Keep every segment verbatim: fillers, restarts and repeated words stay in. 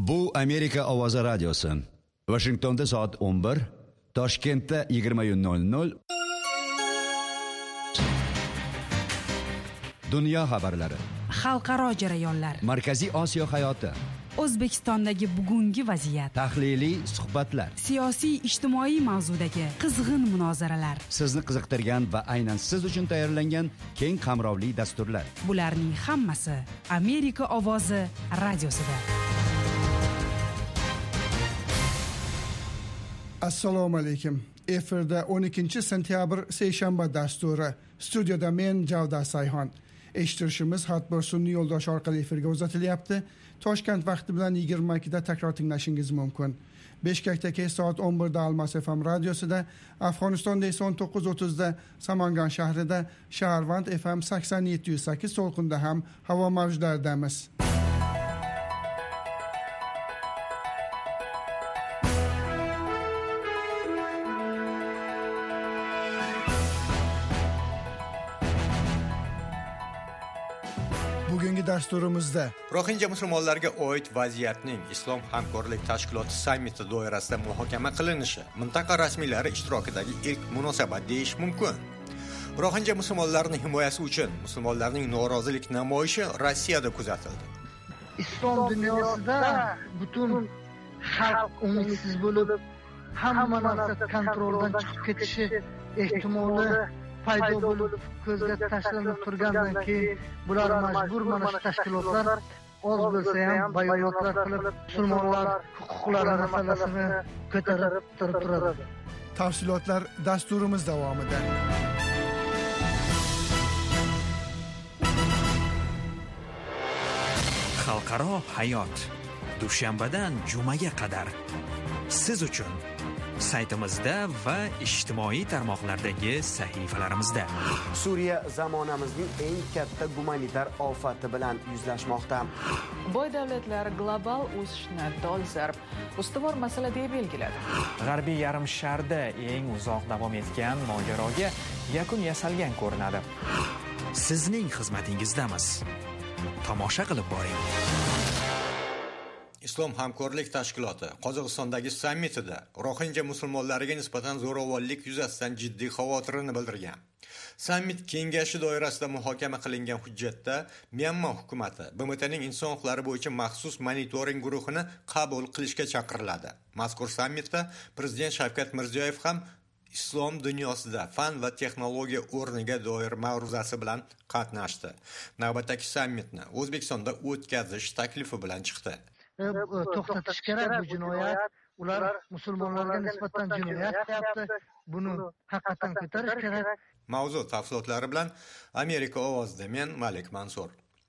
Bu Amerika Ovozi radiosi. Washingtonda soat o'n bir, Toshkentda yigirma nol nol. Dunyo xabarlari, xalqaro jarayonlar, Markaziy Osiyo hayoti, O'zbekistondagi bugungi vaziyat, tahliliy suhbatlar, siyosiy ijtimoiy mavzudagi qizg'in munozaralar, sizni qiziqtirgan va aynan siz uchun tayyorlangan keng qamrovli dasturlar. Bularning hammasi Amerika Ovozi radiosida. Assalomu alaykum. Efirda o'n ikkinchi sentyabr seshanba dasturi. Studiyada men Javda Sayhon. Eshittirishimiz Hatbir sun'iy yo'ldosh orqali efirga uzatilyapti. Toshkent vaqti bilan yigirma ikkida takror tinglashingiz mumkin. Bishkekdagi soat o'n birda Almas F M radiosida, Afg'onistonda esa o'n to'qqiz o'ttizda Samangan shahrida, Shaharvand F M sakson yetti nuqta sakkiz to'lqinda ham havo mavjlaridamiz. Bugungi dasturimizda Rohinja musulmonlarga oid vaziyatning Islom hamkorlik tashkiloti sammiti doirasida muhokama qilinishi mintaqa rasmiylari ishtirokidagi ilk munosabat deyish mumkin. Rohinja musulmonlarining himoyasi uchun musulmonlarning norozilik namoyishi Rossiyada kuzatildi. Islom dunyosida butun xalq umidsiz bo'lib, hamma narsa kontroldan chiqib ketishi ehtimoli paydo bo'lib ko'zga tashlanib turgandan keyin bular majbur mana shu tashkilotlar oz bo'lsa ham bayonotlar qilib musulmonlar huquqlari masalasini ko'tarib turadi. Tafsilotlar dasturimiz davomida. Xalqaro hayot dushanbadan jumaga qadar siz uchun saytimizda va ijtimoiy tarmoqlardagi sahifalarimizda. Suriya zamonamizning eng katta gumanitar ofati bilan yuzlashmoqda. Boy davlatlar global o'sishni dolzarb ustuvor masala deb belgiladi. G'arbiy yarim sharda eng uzoq davom etgan mojaroga yakun yasalgan ko'rinadi. Sizning xizmatingizdamiz. Tomosha qilib boring. Islom hamkorlik tashkiloti Qozog'istondagi sammitida Rohinja musulmonlariga nisbatan zo'ravonlik yuzasidan jiddiy xavotirini bildirgan. Sammit kengashi doirasida muhokama qilingan hujjatda Myanma hukumati B M Tning inson huquqlari bo'yicha maxsus monitoring guruhini qabul qilishga chaqiriladi. Mazkur sammitda Prezident Shavkat Mirziyoyev ham Islom dunyosida fan va texnologiya o'rniga doir ma'ruzasi bilan qatnashdi. Navbatdagi sammitni O'zbekistonda o'tkazish taklifi bilan chiqdi. To'xtatish kerak bu jinoyat. Ular musulmonlarga nisbatan jinoyat qilyapti. Buni haqiqatan ko'tarish kerak. Mavzu tafsilotlari bilan Amerika ovozida men Malik Mansur.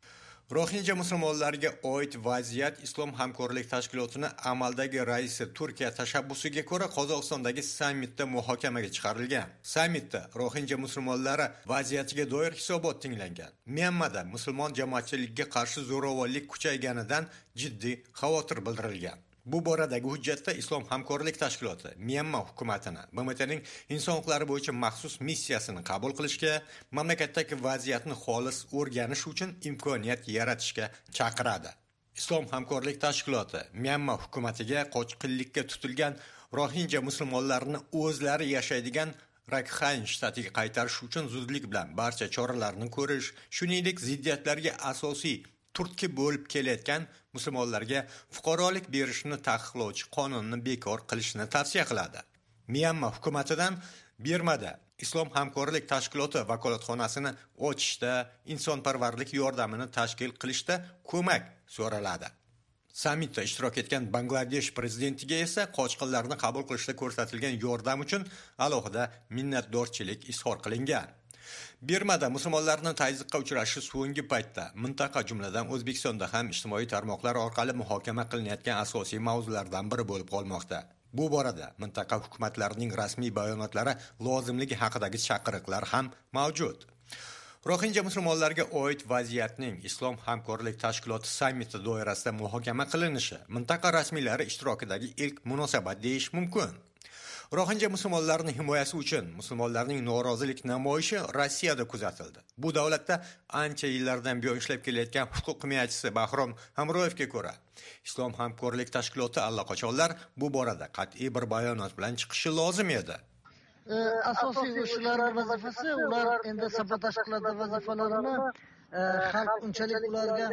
Rohinja musulmonlariga oid vaziyat Islom hamkorlik tashkilotining amaldagi raisi Turkiya tashabbusiga ko'ra Qozog'istondagi sammitda muhokamaga chiqarilgan. Sammitda Rohinja musulmonlari vaziyatiga doir hisobot tinglangan. Myanmada musulmon jamoatchiligiga qarshi zo'ravonlik kuchayganidan jiddiy xavotir bildirilgan. Bu boradagi hujjatda Islom hamkorlik tashkiloti Myanma hukumatini B M Tning inson huquqlari bo'yicha maxsus missiyasini qabul qilishga, mamlakatdagi vaziyatni xolis o'rganish uchun imkoniyat yaratishga chaqiradi. Islom hamkorlik tashkiloti Myanma hukumatiga qochqinlikka tutilgan Rohinja musulmonlarini o'zlari yashaydigan Rakhine shtatiga qaytarish uchun zudlik bilan barcha choralarni ko'rish, shuningdek ziddiyatlarga asosiy turtki bo'lib kelayotgan musulmonlarga fuqarolik berishni taqiqlovchi qonunni bekor qilishni tavsiya qiladi. Myanma hukumatidan Birmada Islom hamkorlik tashkiloti vakolatxonasini ochishda, insonparvarlik yordamini tashkil qilishda ko'mak so'raladi. Sammitda ishtirok etgan Bangladesh prezidentiga esa qochqinlarni qabul qilishda ko'rsatilgan yordam uchun alohida minnatdorchilik izhor qilingan. Birmada musulmonlarning tazyiqqa uchrashi so'nggi paytda mintaqa jumladan O'zbekistonda ham ijtimoiy tarmoqlar orqali muhokama qilinayotgan asosiy mavzulardan biri bo'lib qolmoqda. Bu borada mintaqa hukumatlarining rasmiy bayonotlari lozimligi haqidagi chaqiriqlar ham mavjud. Rohinja musulmonlarga oid vaziyatning Islom hamkorlik tashkiloti sammiti doirasida muhokama qilinishi mintaqa rasmiylari ishtirokidagi ilk munosabat deyish mumkin. Rohinja musulmonlarining himoyasi uchun musulmonlarning norozilik namoyishi Rossiyada kuzatildi. Bu davlatda ancha yillardan buyon ishlab kelayotgan huquq himoyachisi Bahrom Hamroyevga ko'ra, Islom hamkorlik tashkiloti allaqachonlar bu borada qat'iy bir bayonot bilan chiqishi lozim edi. Asosiy o'shalarning vazifasi, ular endi sabotaj qiladi vazifalarini, xalq unchalik ularga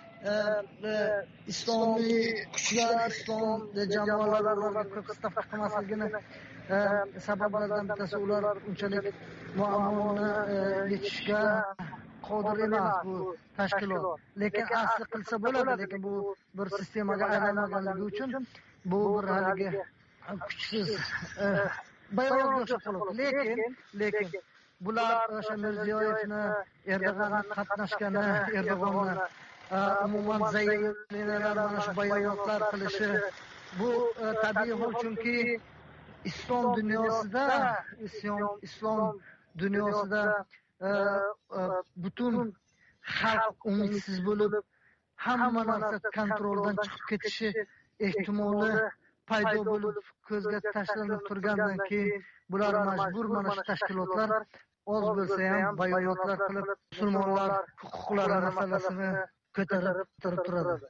islomiy kuchlar, islom jamoalari ularga ko'p stavka qilmasligini sabablaridan bittasi, ular unchalik muammoni yechishga qodir emas bu tashkilot. Lekin asli qilsa bo'ladi, lekin bu bir sistemaga aylanmaganligi uchun bu bir haligi kuchsiz bayonotga o'xshab qoladi. Lekin lekin bular o'sha Mirziyoyevni, Erdo'g'onni qatnashgani, Erdo'g'onni umuman zaiflanalar mana shu bayonotlar qilishi bu tabiiy hol, chunki islom dunyosida islom islom dunyosida butun xalq umidsiz bo'lib, hamma narsa kontroldan chiqib ketishi ehtimoli paydo bo'lib ko'zga tashlanib turgandan keyin bular majbur mana shu tashkilotlar oz bo'lsa ham bayonotlar qilib musulmonlar huquqlari masalasini ko'tarib turadi,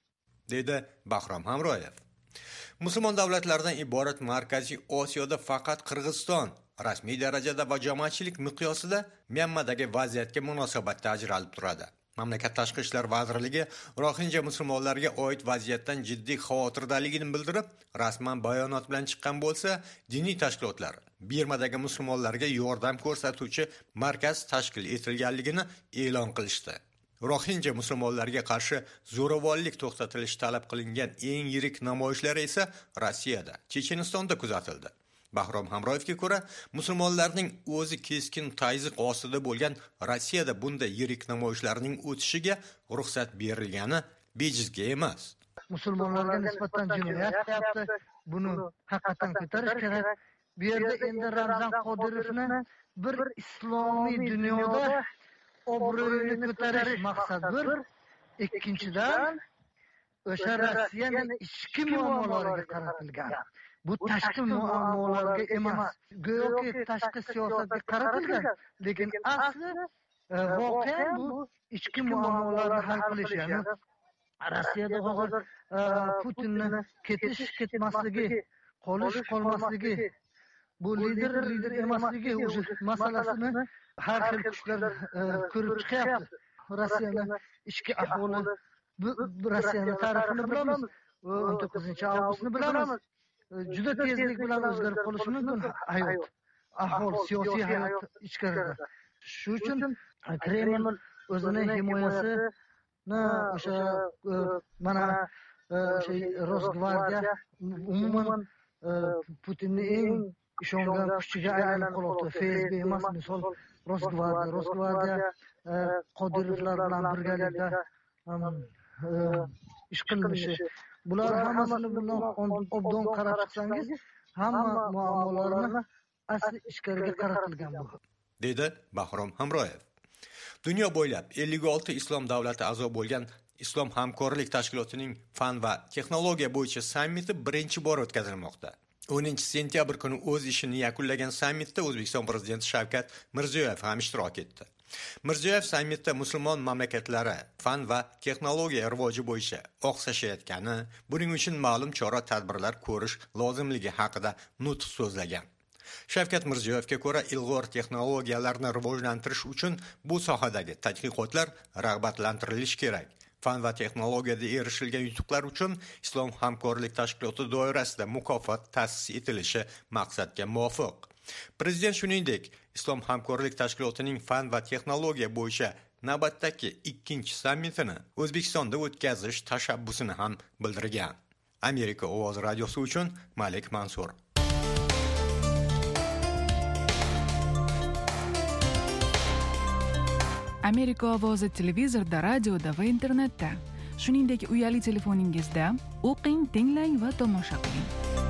dedi Bahrom Hamroyev. Musulmon davlatlardan iborat Markaziy Osiyoda faqat Qirg'iziston rasmiy darajada va jamoatchilik miqyosida Myanmadagi vaziyatga munosabatda ajralib turadi. Mamlakat Tashqi ishlar vazirligi Rohinja musulmonlarga oid vaziyatdan jiddiy xavotirdaligini bildirib, rasman bayonot bilan chiqqan bo'lsa, diniy tashkilotlar Birmadagi musulmonlarga yordam ko'rsatuvchi markaz tashkil etilganligini e'lon qilishdi. Rohinja musulmonlarga qarshi zo'ravonlik to'xtatilishi talab qilingan eng yirik namoyishlar esa Rossiyada, Chechenistonda kuzatildi. Bahrom Hamroyevga ko'ra, musulmonlarning o'zi keskin tayziq ostida bo'lgan Rossiyada bunday yirik namoyishlarning o'tishiga ruxsat berilgani bejizga emas. Musulmonlarga nisbatan jinoyat qilyapti. Buni haqiqatan ko'tarish kerak. Bu yerda endi Ramzan Qodirovni bir islomiy dunyoda obro'yini ko'tarish maqsad bir, ikkinchidan o'sha Rossiyaning ichki muammolariga qaratilgan. Bu tashqi muammolarga emas, go'yoki tashqi siyosatga qaratilgan, lekin asli voqean bu ichki muammolarni hal qilish. Ya'ni Rossiyada hozir Putinni ketish ketmasligi, qolish qolmasligi, bu lider lider emasligi o'sha masalasini har xil kuchlar ko'rib chiqyapti. Rossiyaning ichki ahvoli, bu Rossiyaning tarixini bilamiz, o'n to'qqizinchi avgustni bilamiz. Juda tezlik bilan o'zgarib qolishi mumkin hayot, ahvol, siyosiy hayot ichkarida. Shu uchun Kreml o'zining himoyasini o'sha mana o'sha Rosgvardiya umuman Putinning eng ishongan kuchiga aylanib qoldi. F S B emas, misol Rosgvardiya, Rosgvardiya Qodirovlar bilan birgalikda ish qilmishi. Bular hammasini bundan obdon qarab chiqsangiz, hamma muammolarni asli ichkariga qaratilgan bu, dedi Bahrom Hamroyev. Dunyo bo'ylab ellik olti islom davlati a'zo bo'lgan Islom hamkorlik tashkilotining fan va texnologiya bo'yicha sammiti birinchi bor o'tkazilmoqda. o'ninchi sentyabr kuni o'z ishini yakunlagan sammitda O'zbekiston prezidenti Shavkat Mirziyoyev ham ishtirok etdi. Mirziyoyev sammitda musulmon mamlakatlari fan va texnologiya rivoji bo'yicha oqsashayotgani, buning uchun ma'lum chora-tadbirlar ko'rish lozimligi haqida nutq so'zlagan. Shavkat Mirziyoyevga ko'ra, ilg'or texnologiyalarni rivojlantirish uchun bu sohadagi tadqiqotlar rag'batlantirilishi kerak. Fan va texnologiyada erishilgan yutuqlar uchun Islom hamkorlik tashkiloti doirasida mukofot ta'sis etilishi maqsadga muvofiq. Prezident shuningdek, Islom hamkorlik tashkilotining fan va texnologiya bo'yicha navbatdagi ikkinchi sammitini O'zbekistonda o'tkazish tashabbusini ham bildirgan. Amerika ovozi radiosi uchun Malik Mansur. Amerika ovozi televizorda, radioda va internetda, shuningdek uyali telefoningizda o'qing, tinglang va tomosha qiling.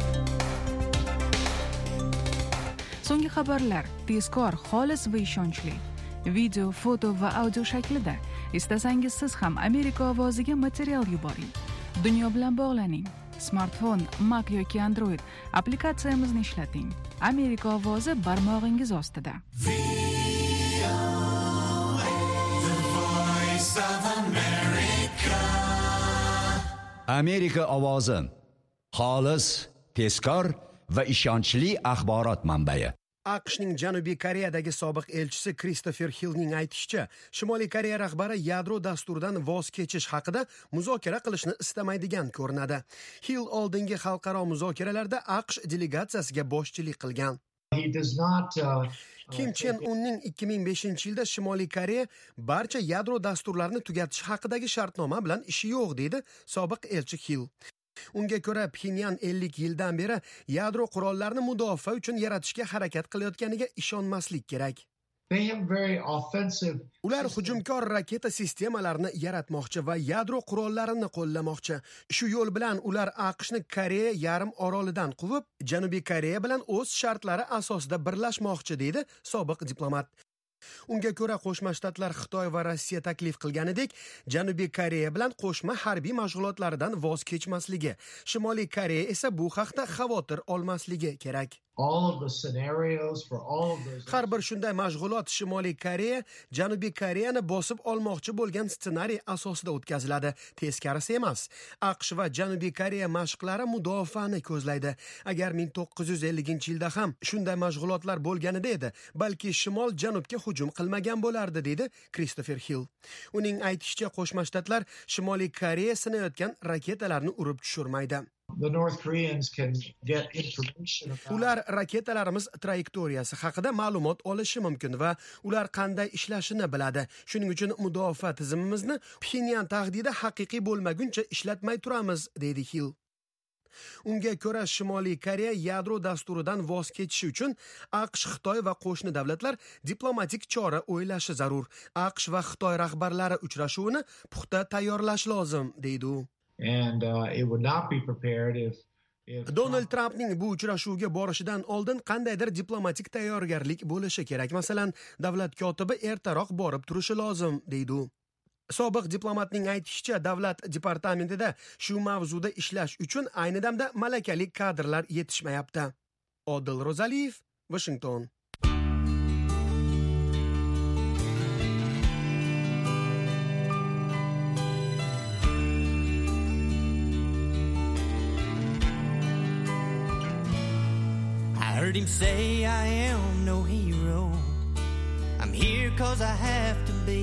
So'nggi xabarlar tezkor, xolis va ishonchli. Video, foto va audio shaklida. Istasangiz siz ham Amerika ovoziga material yuboring. Dunyo bilan bog'laning. smartfon, Mac yoki Android applikatsiyamizni ishlating. Amerika ovozi barmog'ingiz ostida. Amerika ovozi xolis, tezkor va ishonchli axborot manbai. AQShning Janubiy Koreyadagi sobiq elchisi Kristofer Hillning aytishicha, Shimoliy Koreya rahbari yadro dasturidan voz kechish haqida muzokara qilishni istamaydigan ko'rinadi. Hill oldingi xalqaro muzokaralarda AQSh delegatsiyasiga boshchilik qilgan. He does not uh, Kim Chen Unning ikki ming beshinchi yilda Shimoliy Koreya barcha yadro dasturlarini tugatish haqidagi shartnoma bilan ishi yo'q, deydi sobiq elchi Hill. Unga ko'ra Pxenyan ellik yildan beri yadro qurollarini mudofaa uchun yaratishga harakat qilayotganiga ishonmaslik kerak. They have very offensive. Ular hujumkor raketa sistemalarini yaratmoqchi va yadro qurollarini qo'llamoqchi. Shu yo'l bilan ular AQShni Koreya yarim orolidan quvib, Janubiy Koreya bilan o'z shartlari asosida birlashmoqchi, deydi sobiq diplomat. Unga ko'ra Qo'shma Shtatlar Xitoy va Rossiya taklif qilganidek, Janubiy Koreya bilan qo'shma harbiy mashg'ulotlaridan voz kechmasligi, Shimoliy Koreya esa bu haqda xavotir olmasligi kerak. All of the scenarios for all of those. Har bir shunday mashg'ulot Shimoliy Koreya Janubiy Koreyani bosib olmoqchi bo'lgan ssenariy asosida o'tkaziladi, teskarisi emas. AQSh va Janubiy Koreya mashqlari mudofaani ko'zlaydi. Agar ming to'qqiz yuz ellinchi yilda ham shunday mashg'ulotlar bo'lganida edi, balki shimol janubga hujum qilmagan bo'lardi, deydi Kristofer Hill. Uning aytishicha, Qo'shma Shtatlar Shimoliy Koreya sinayotgan raketalarni urib tushirmaydi. The North Koreans can get information about. Ular raketalarimiz trayektoriyasi haqida ma'lumot olishi mumkin va ular qanday ishlashini biladi. Shuning uchun mudofaa tizimimizni Pxenyan tahdidi haqiqiy bo'lmaguncha ishlatmay turamiz, deydi Hill. Unga ko'ra Shimoliy Koreya yadro dasturidan voz kechishi uchun AQSh, Xitoy va qo'shni davlatlar diplomatik chora o'ylashi zarur. AQSh va Xitoy rahbarlari uchrashuvini puxta tayyorlash lozim, deydi u. And uh, it would not be prepared if, if Donald Trumpning bu uchrashuvga borishidan oldin qandaydir diplomatik tayyorgarlik bo'lishi kerak. Masalan, davlat kotibi ertaroq borib turishi lozim, deydi u. Sobiq diplomatning aytishicha, davlat departamentida shu mavzuda ishlash uchun ayni damda malakali kadrlar yetishmayapti. Odil Rozaliyev, Washington. I heard him say I am no hero. I'm here cause I have to be.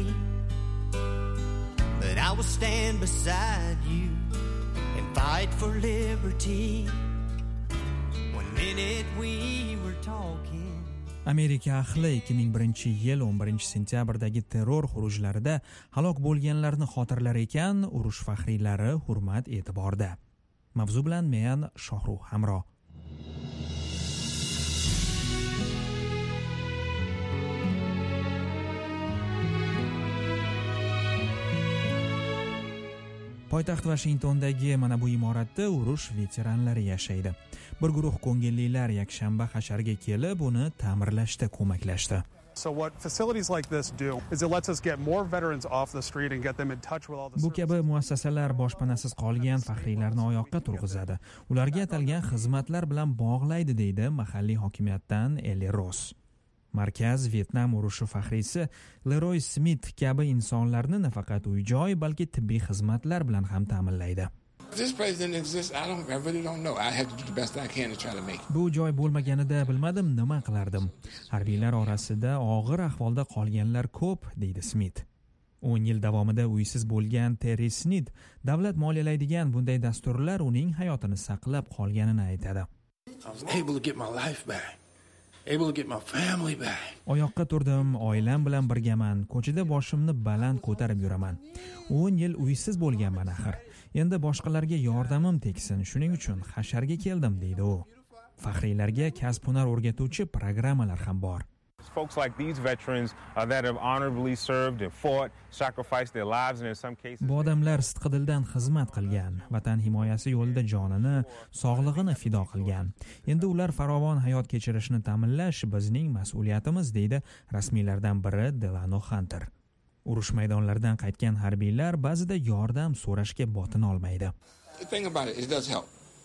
But I will stand beside you and fight for liberty. One minute we were talking. Amerika ahli ikki ming birinchi yil o'n birinchi sentyabrdagi terror xurujlarida halok bo'lganlarni xotirlar ekan, urush faxriylari hurmat e'tiborda. Mavzu bilan men Shohruh Hamro. Poytaxt Washingtondagi mana bu imoratda urush veteranlari yashaydi. Bir guruh ko'ngillilar yakshanba hasharga kelib, uni ta'mirlashda ko'maklashdi. So what facilities like this do is it lets us get more veterans off the street and get them in touch with all the. Bu kabi muassasalar boshpanasiz qolgan faxriylarni oyoqqa turg'izadi. Ularga atalgan xizmatlar bilan bog'laydi, deydi mahalliy hokimiyatdan Eli Ross. Markaz Vietnam urushi faxriysi Leroy Smith kabi insonlarni nafaqat uy-joy, balki tibbiy xizmatlar bilan ham ta'minlaydi. Bu joy bo'lmaganida bilmadim nima qilardim. Harbiylar orasida og'ir ahvolda qolganlar ko'p, deydi Smith. o'n yil davomida uysiz bo'lgan Terry Snid davlat moliyalaydigan bunday dasturlar uning hayotini saqlab qolganini aytadi. Oyoqqa turdim, oilam bilan birgaman, ko'chada boshimni baland ko'tarib yuraman. o'n yil uysiz bo'lganman axir. Endi boshqalarga yordamim tegsin, shuning uchun hasharga keldim, deydi u. Faxriylarga kasb-hunar o'rgatuvchi programmalar ham bor. Folks like these veterans uh, that have honorably served and fought, sacrificed their lives and in some cases. Bu odamlar sidqidildan xizmat qilgan, vatan himoyasi yo'lida jonini, sog'lig'ini fido qilgan. Endi ular farovon hayot kechirishini ta'minlash bizning mas'uliyatimiz, deydi rasmiylardan biri Delano Hunter. Urush maydonlaridan qaytgan harbiylar ba'zida yordam so'rashga botin olmaydi. The thing about it, it does help.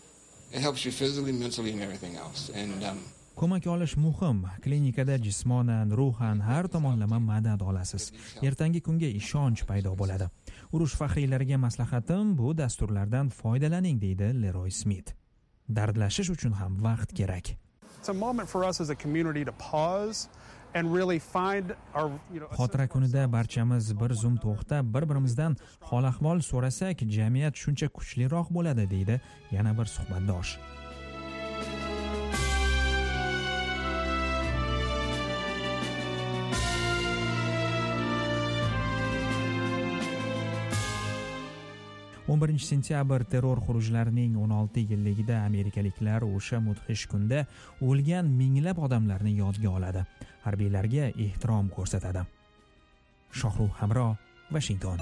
It helps you physically, mentally, and everything else. And um, ko'mak olish muhim. Klinikada jismonan, ruhan har tomonlama madad olasiz. Ertangi kunga ishonch paydo bo'ladi. Urush faxriylariga maslahatim bu dasturlardan foydalaning, deydi Leroy Smith. Dardlashish uchun ham vaqt kerak. It's a moment for us as a community to pause and really find our, you know, xotira kunida barchamiz bir zum to'xtab, bir-birimizdan hol-ahvol so'rasak, jamiyat shuncha kuchliroq bo'ladi, deydi yana bir suhbatdosh. o'n birinchi sentyabr terror xurujlarining o'n olti yilligida amerikaliklar o'sha mudhish kunda o'lgan minglab odamlarni yodga oladi, harbiylarga ehtirom ko'rsatadi. Shohruh Hamro, Washington.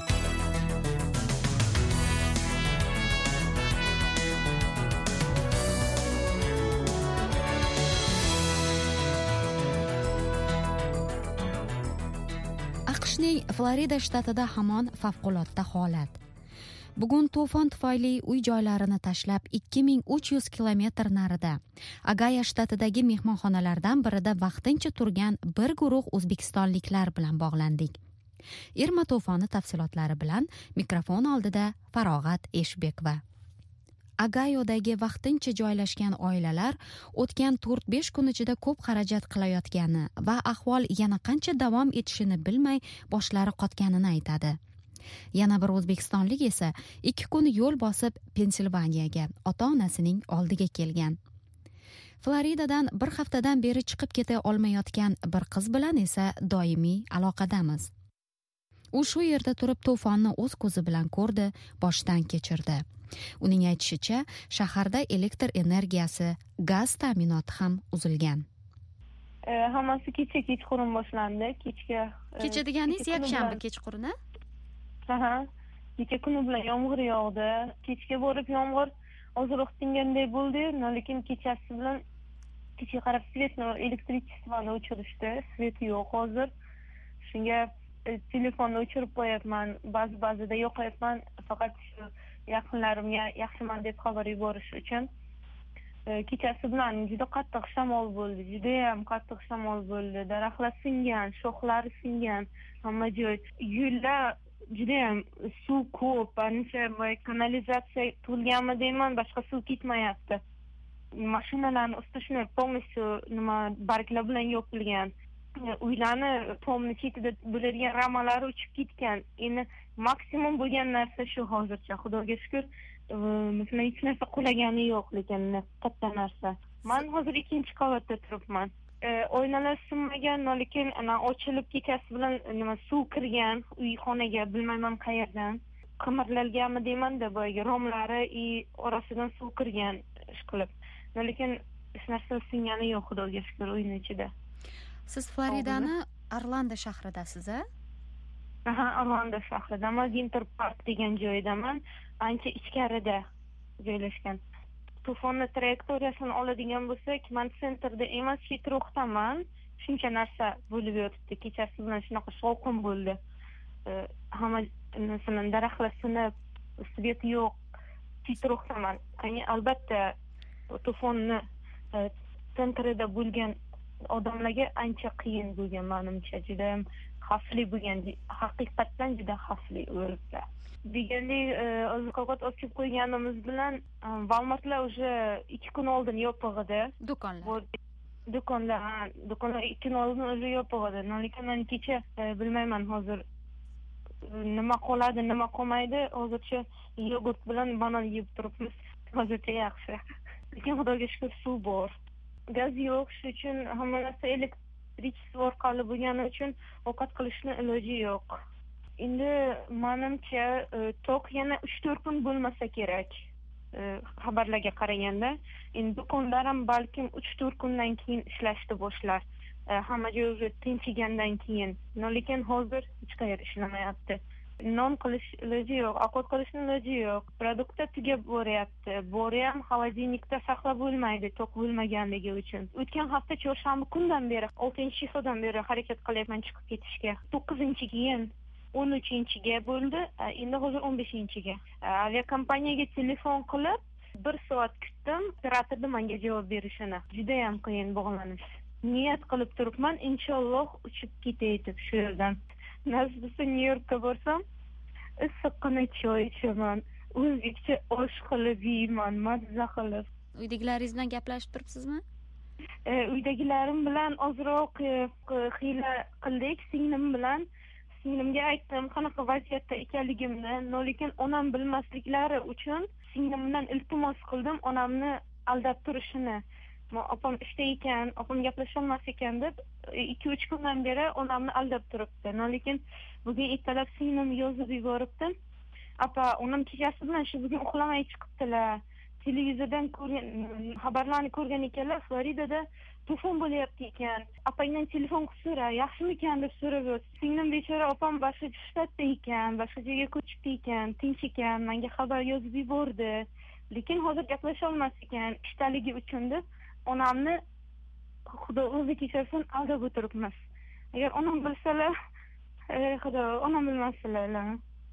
AQShning Florida shtatida hamon favqulodda holat. Bugun to'fon tufayli uy-joylarini tashlab ikki ming uch yuz kilometr narida Agaya shtatidagi mehmonxonalardan birida vaqtincha turgan bir guruh o'zbekistonliklar bilan bog'landik. Irma to'foni tafsilotlari bilan mikrofon oldida Farog'at Eshbekova. Agayodagi vaqtincha joylashgan oilalar o'tgan to'rt besh kun ichida ko'p xarajat qilayotgani va ahvol yana qancha davom etishini bilmay boshlari qotganini aytadi. Yana bir o'zbekistonlik esa ikki kun yo'l bosib Pensilvaniyaga ota-onasining oldiga kelgan. Floridadan bir haftadan beri chiqib keta olmayotgan bir qiz bilan esa doimiy aloqadamiz. U shu yerda turib to'fonni o'z ko'zi bilan ko'rdi, boshdan kechirdi. Uning aytishicha, shaharda elektr energiyasi, gaz ta'minoti ham uzilgan. E, hammasi kecha kechqurun boshlandi. Kechga kecha deganingiz yakshanba kechquruni? Aha. Kecha kuni bilan yomg'ir yog'di. Kechga borib yomg'ir ozroq tinganday bo'ldi, lekin kechasi bilan kechga qarab svetni, elektrichествoni o'chirishdi. Svet yo'q hozir. Shunga e, telefonni o'chirib qo'yapman. Ba'zi-ba'zida yo'qayapman. Faqat shu yaqinlarimga yaxshiman deb xabar yuborish uchun. E, kechasi bilan juda qattiq shamol bo'ldi. Juda ham qattiq shamol bo'ldi. Daraxtlar singan, shoxlari singan, hamma joy. Yo'llar juda ham suv ko'p, ancha kanalizatsiya to'lganmi deyman, boshqa suv ketmayapti. Mashinalarning usti shuni полностью nima barglar bilan yopilgan. Uylarni tomni chetida bo'ladigan ramalari uchib ketgan. Endi maksimum bo'lgan narsa shu hozircha. Xudoga shukr, masalan hech narsa qulagani yo'q, lekin katta narsa. Men hozir ikkinchi qavatda turibman. Oynalar sinmagan, lekin ana ochilib kechasi bilan nima suv kirgan uy xonaga, bilmayman qayerdan. Qimirlalganmi deyman-da, boyagi romlari i orasidan suv kirgan ishqilib. Lekin hech narsa singani yo'q, xudoga shukr, uyning ichida. Siz Floridani Orlando shahridasiz-a? Aha, Orlando shahridaman, Winter Park degan joydaman, ancha ichkarida joylashgan. To'fonni trayektoriyasini oladigan bo'lsak, men sentrda emas, chetroqdaman. Shuncha narsa bo'lib yotibdi. Kechasi bilan shunaqa shovqin bo'ldi. Hamma masalan daraxtlar sinib, svet yo'q. Chetroqdaman. Albatta to'fonni sentrida bo'lgan odamlarga ancha qiyin bo'lgan, menimcha juda ham xavfli bo'lgan. Haqiqatan juda xavfli o'liblar. Degandek, oziq-ovqat ochib qo'yganimiz bilan Walmartlar o'sha ikki kun oldin yopiq edi. Do'konlar. Do'konlar, do'konlar ikki kun oldin o'sha yopiq edi. Lekin men kecha bilmayman hozir nima qoladi, nima qolmaydi. Hozircha yogurt bilan banan yeb turibmiz. Hozircha yaxshi. Lekin xudoga shukr suv bor. Gaz yo'q, shuning uchun hamma narsa elektrichество orqali bo'lgani uchun ovqat qilishning iloji yo'q. Endi menimcha tok yana uch to'rt kun bo'lmasa kerak. Xabarlarga qaraganda, endi do'konlar ham balkim uch to'rt kundan keyin ishlashni boshlar. Hamma joy o'zi tinchigandan keyin. Lekin hozir hech qayerda ishlamayapti. Non qilish iloji yo'q, ovqat qilishning iloji yo'q. Produktlar tugab boryapti. Bori ham xolodilnikda saqlab bo'lmaydi, to'q bo'lmaganligi uchun. O'tgan hafta chorshanba kundan beri, oltinchi chifrdan beri harakat qilyapman chiqib ketishga. to'qqizinchi keyin o'n uchinchiga bo'ldi, endi hozir o'n beshinchiga. Aviakompaniyaga telefon qilib, bir soat kutdim operatorni menga javob berishini. Juda ham qiyin bog'lanish. Niyat qilib turibman, inshaalloh uchib ketay deb shu yerdan. Nasib bo'lsa New Yorkka borsam, issiqqina choy ichaman, o'zbekcha osh qilib yeyman, mazza qilib. Uydagilaringiz bilan gaplashib turibsizmi? E, uydagilarim bilan ozroq xiyla qildik, singlim bilan. Singlimga aytdim qanaqa vaziyatda ekanligimni, lekin onam bilmasliklari uchun singlimdan iltimos qildim onamni aldab turishini. Opam ishda ekan, opam gaplasholmas ekan deb ikki uch kundan beri onamni aldab turibdi. Lekin bugun ertalab singlim yozib yuboribdi. Apa, onam kechasi bilan shu bugun uxlamay chiqibdilar. Televizordan ko'rgan xabarlarni ko'rgan ekanlar, Floridada to'fon bo'lyapti ekan. Apangdan telefon qilib so'ra, yaxshimikan deb so'rab o'tdi. Singlim bechora opam boshqa shtatda ekan, boshqa joyga ko'chibdi ekan, tinch ekan, menga xabar yozib yubordi. Lekin hozir gaplasha olmas ekan, ishtaligi uchun deb onamni xudo o'zi kechirsin aldab o'tiribmiz. Agar onam bilsalar, xudo onam bilmasalar.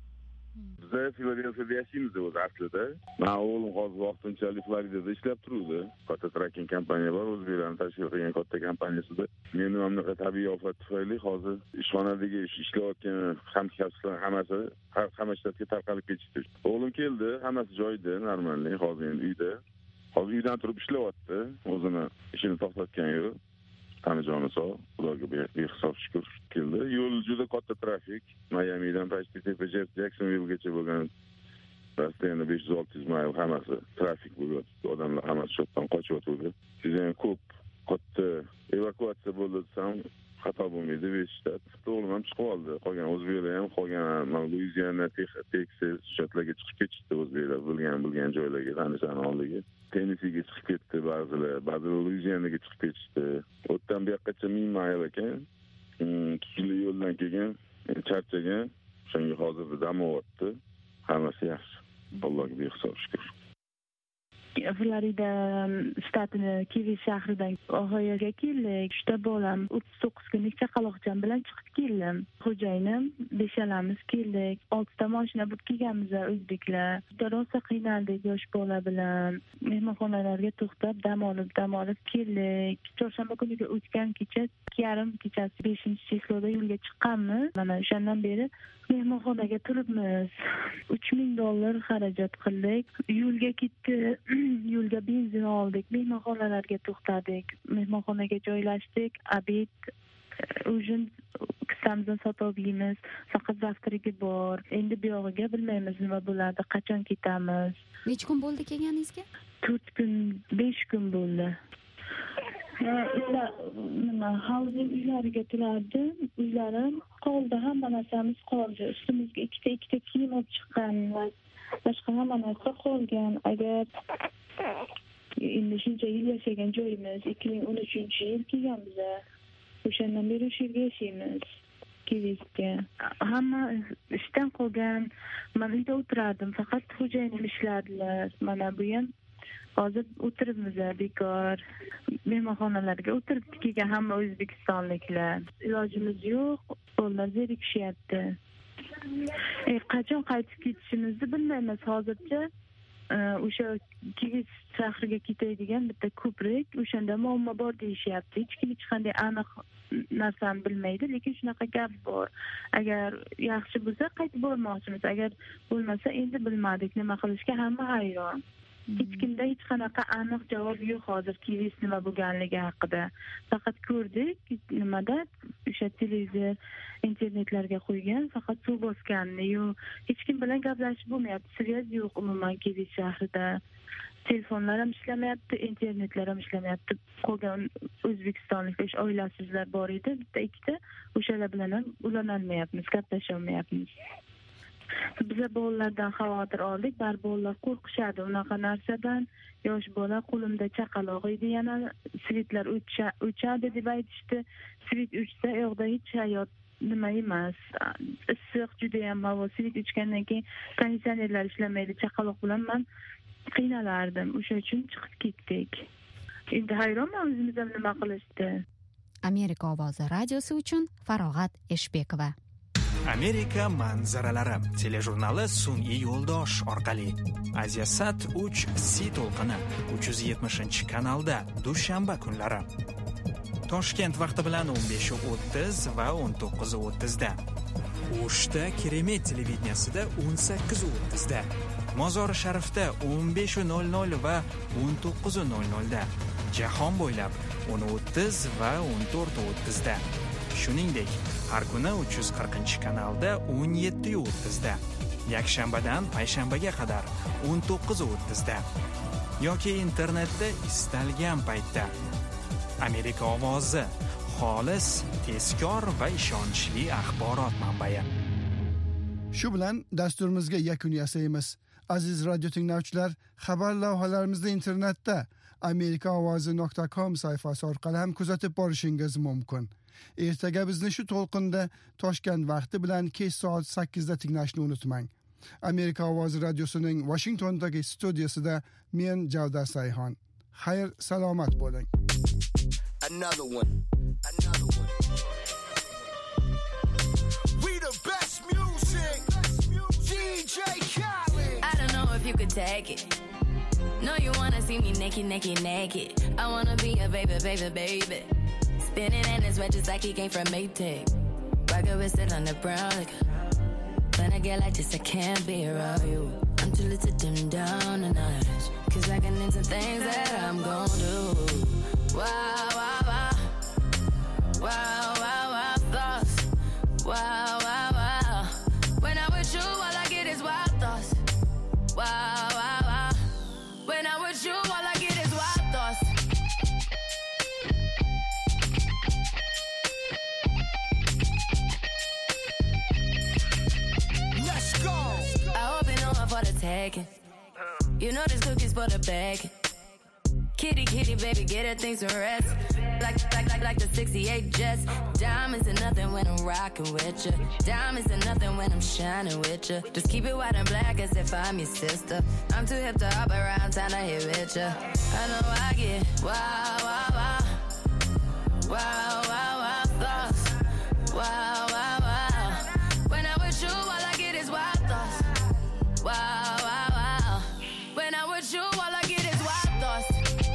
Biza Filadelfiyada yashaymiz o'zi aslida. Men o'g'lim hozir vaqtinchalik Floridada ishlab turadi. Katta tracking kompaniya bor, o'zbeklarning tashkil qilgan katta kompaniyasida. Men mamlakat tabiiy ofat tufayli hozir ishxonadagi ishlayotgan hamkasblar hammasi hamma shtatga tarqalib ketishdi. O'g'lim keldi, hammasi joyida, normalniy, hozir endi uyda. Hozir uydan turib ishlayapti, o'zini ishini to'xtatgan yo'q. Tanijonim sog', Xudoga behisob shukr keldi. Yo'l juda katta trafik. Miamidan Pashti tepa Jacksonvillegacha bo'lgan rastani besh yuz olti yuz mayl hammasi trafik bo'lgan. Odamlar hammasi shotdan qochyotdi. Sizga ko'p katta evakuatsiya bo'ldi desam xato bo'lmaydi. besh shtat. O'g'lim ham chiqib oldi. Qolgan o'zbeklar ham, qolgan Luiziana, Texas shtatlarga chiqib ketishdi o'zbeklar bilgan bilgan joylarga, tanishani oldiga. Tennesseega chiqib ketdi ba'zilar, ba'zilar Luizianaga chiqib ketishdi. O'tdan bu yoqqacha ming mayl ekan. ikki kilo yo'ldan kelgan, charchagan. Shunga hozir dam olyapti. Hammasi yaxshi. Allohga behisob shukr. Florida shtatini Kivi shahridan Ohayoga keldik. Uchta bolam o'ttiz to'qqiz kunlik chaqaloqcham bilan chiqib keldim. Xo'jayinim beshalamiz keldik. oltita mashina bo'lib kelganmiz o'zbeklar. Rosa qiynaldik yosh bola bilan. Mehmonxonalarga to'xtab dam olib dam olib keldik. Chorshanba kuniga o'tgan kecha yarim kechasi beshinchi cheklovda yo'lga chiqqanmiz. Mana o'shandan beri mehmonxonaga turibmiz. uch ming dollar xarajat qildik. Yo'lga ketdi, yo'lga benzin oldik, mehmonxonalarga to'xtadik. Mehmonxonaga joylashdik, obed, ujin qisamizni sotib yeymiz. Faqat zavtriga bor. Endi bu yog'iga bilmaymiz nima bo'ladi, qachon ketamiz. Necha kun bo'ldi kelganingizga? to'rt kun, besh kun bo'ldi. Nima, housing uylariga turardi. Uylarim qoldi, hamma narsamiz qoldi. Ustimizga ikkita ikkita kiyim olib chiqqan va boshqa hamma narsa qolgan. Agar endi shuncha yil yashagan joyimiz ikki ming o'n uchinchi yil kelganmiz. O'shandan beri shu yerga yashaymiz. Kivizga. Hamma ishdan qolgan. Men uyda o'tirardim, faqat xo'jayinim ishlardilar. Mana bu ham hozir o'tiribmiz bekor. Mehmonxonalarga o'tirib kelgan hamma o'zbekistonliklar. Ilojimiz yo'q, bolalar zerikishyapti. E, qachon qaytib ketishimizni bilmaymiz hozircha. O'sha Kivis shahriga ketadigan bitta ko'prik, o'shanda muammo bor deyishyapti. Hech kim hech qanday aniq narsani bilmaydi, lekin shunaqa gap bor. Agar yaxshi bo'lsa qaytib bormoqchimiz, agar bo'lmasa endi bilmadik nima qilishga, hamma hayron. Hech kimda hech qanaqa aniq javob yo'q hozir Kivis nima bo'lganligi haqida. Faqat ko'rdik nimada o'sha televizor, internetlarga qo'ygan, faqat suv bosganini. Yo'q, hech kim bilan gaplashib bo'lmayapti. Svязь yo'q umuman Kivis shahrida. Telefonlar ham ishlamayapti, internetlar ham ishlamayapti. Qolgan o'zbekistonlik oilasizlar bor edi, bitta ikkita, o'shalar bilan ham ulanolmayapmiz, gaplasha olmayapmiz. Biza bolalardan xavotir oldik, bar bolalar qo'rqishadi unaqa narsadan. Yosh bola qo'limda chaqaloq edi, yana svitlar o'chadi deb aytishdi. Svit o'chsa, u yoqda hech hayot nima emas. Issiq juda ham havo, svit o'chgandan keyin konditsionerlar ishlamaydi. Chaqaloq bilan men qiynalardim. O'sha uchun chiqib ketdik. Endi hayronman o'zimiz ham nima qilishdi. Amerika ovozi radiosi uchun Farog'at Eshbekova. Amerika manzaralari telejurnali sun'iy yo'ldosh orqali Asiasat uch C to'lqini uch yuz yetmishinchi kanalda dushanba kunlari Toshkent vaqti bilan o'n besh o'ttiz va o'n to'qqiz o'ttizda, O'shda Keremet televideniyasida o'n sakkiz o'ttizda, Mozori Sharifda o'n besh nol nol va o'n to'qqiz nol nolda, jahon bo'ylab o'n o'ttiz va o'n to'rt o'ttizda. Shuningdek, har kuni uch yuz qirqinchi kanalda o'n yetti o'ttizda, yakshanbadan payshanbaga qadar o'n to'qqiz o'ttizda yoki internetda istalgan paytda. Amerika ovozi, xolis, tezkor va ishonchli axborot manbai. Shu bilan dasturimizga yakun yasaymiz. Aziz radio tinglovchilar, xabar lavhalarimizni internetda amerika ovozi nuqta com sayfasi orqali ham kuzatib borishingiz mumkin. Ertaga bizni shu to'lqinda Toshkent vaqti bilan kech soat sakkizda tinglashni unutmang. Amerika ovozi radiosining Washingtondagi studiyasida men Javdar Sayhon. Xayr, salomat bo'ling. Another one. Another one. We the best music. D J Khaled. I don't know if you could take it. No, you wanna see me naked, naked, naked. I wanna be a baby, baby, baby. Spinning in his red just like he came from Maytag. Rocket with it on the brown like when I get like this, I can't be around you. I'm too little to dim down a notch, cause I can into things that I'm gon' do. Wow, wow, wow. Wow, wow, wow, thoughts. Wow, wow, wow. When I'm with you, all I get is wild thoughts. Wow, wow, wow. When I'm with you, all I get is wild thoughts. Let's go. I hope you know I'm for the taking. You know this cookie's for the bag. Kitty, kitty, baby, get her things to rest. Like, like, like, like the sixty-eight Jets. Diamonds are nothing when I'm rocking with you. Diamonds are nothing when I'm shining with you. Just keep it white and black as if I'm your sister. I'm too hip to hop around, time to hit with you. I know I get wow, wow, wow. Wow, wow, wow, thoughts. Wow, wow, wow. When I'm with you, all I get is wild thoughts. Wow, wow, wow. When I'm with you, all I get is wild thoughts.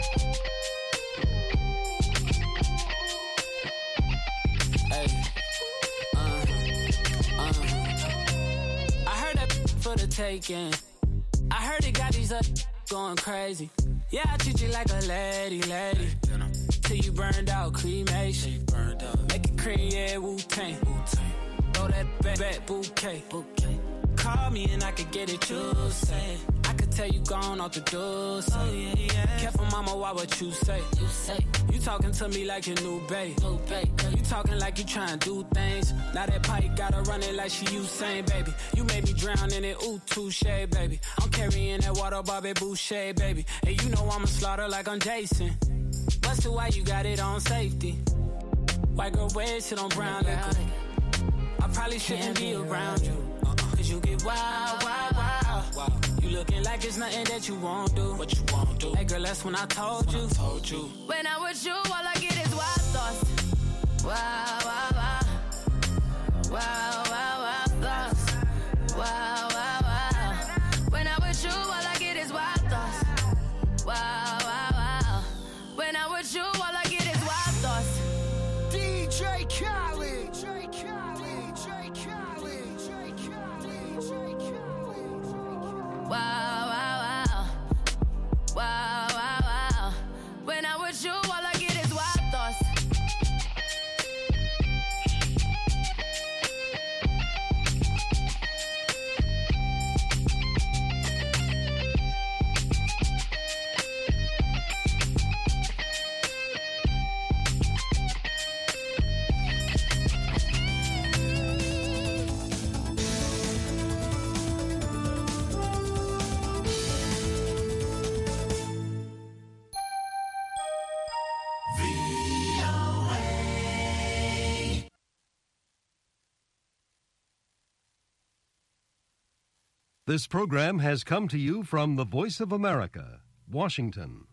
For the taking, I heard it got these up going crazy. Yeah, I treat you like a lady, lady. Till you burned out, cremation. Make it cream, yeah, Wu-Tang. Throw that back, back bouquet. Call me and I could get it, you say. I could tell you gone off the door. Say. Oh, yeah, yeah. Careful, mama, why what you say? You say you talking to me like your new babe. New babe. You talking like you trying to do things. Now that pipe got her running like she Usain, baby. You made me drown in it, ooh, touche, baby. I'm carrying that water, Bobby Boucher, baby. And you know I'ma slaughter like I'm Jason. Busted, why you got it on safety? White girl wear shit on brown liquor. I probably shouldn't be around you. Cause you get wild, wild, wild. You looking like it's nothing that you won't do. What you won't do. Hey girl, that's when I told you. I told you. When I'm with you, all I get is wild thoughts. Wow, wow, wow. Wow, wow, wow, thoughts. Wow, wow, wow. When I'm with you, all I get is wild thoughts. Wow, wow, wow. When I'm with you, all I get is wild thoughts. D J Khaled. Wow, wow, wow. Wow, wow, wow. When I'm with you, all I get is wild thoughts. This program has come to you from the Voice of America, Washington.